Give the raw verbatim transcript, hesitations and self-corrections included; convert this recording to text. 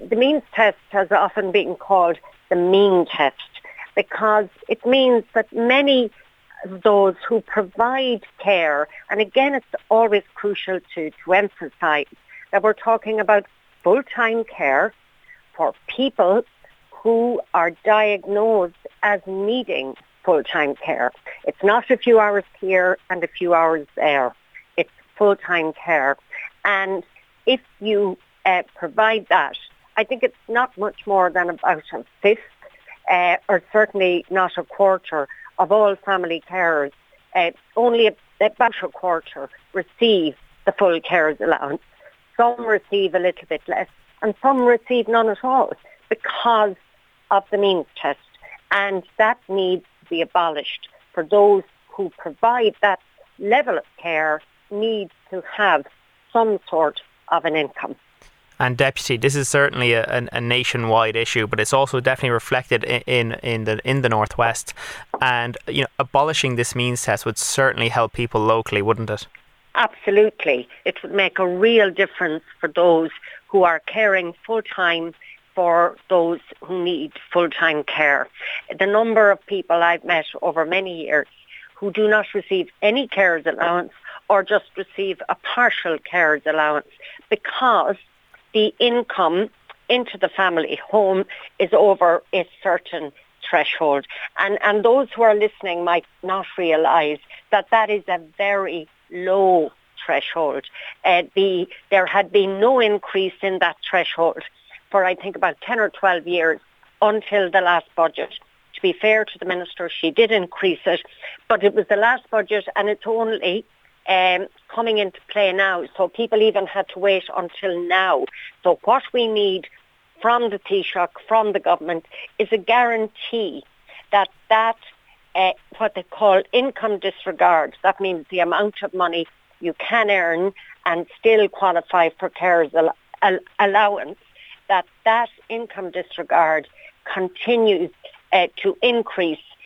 the means test has often been called the mean test because it means that many of those who provide care, and again it's always crucial to, to emphasise that we're talking about full-time care for people who are diagnosed as needing full-time care. It's not a few hours here and a few hours there. It's full-time care. And if you uh, provide that, I think it's not much more than about a fifth, uh, or certainly not a quarter of all family carers. Uh, only about a quarter receive the full carers allowance. Some receive a little bit less, and some receive none at all because of the means test. And that needs to be abolished. For those who provide that level of care need to have some sort of an income. And Deputy, this is certainly a, a, a nationwide issue, but it's also definitely reflected in, in in the in the Northwest. And you know, abolishing this means test would certainly help people locally, wouldn't it? Absolutely, it would make a real difference for those who are caring full time for those who need full time care. The number of people I've met over many years who do not receive any carers allowance or just receive a partial carers allowance because the income into the family home is over a certain threshold. And, and those who are listening might not realise that that is a very low threshold. Uh, the, there had been no increase in that threshold for I think about ten or twelve years until the last budget. To be fair to the Minister, she did increase it, but it was the last budget and it's only Um, coming into play now. So people even had to wait until now. So what we need from the Taoiseach, from the government, is a guarantee that that, uh, what they call income disregard, that means the amount of money you can earn and still qualify for carers al- al- allowance, that that income disregard continues uh, to increase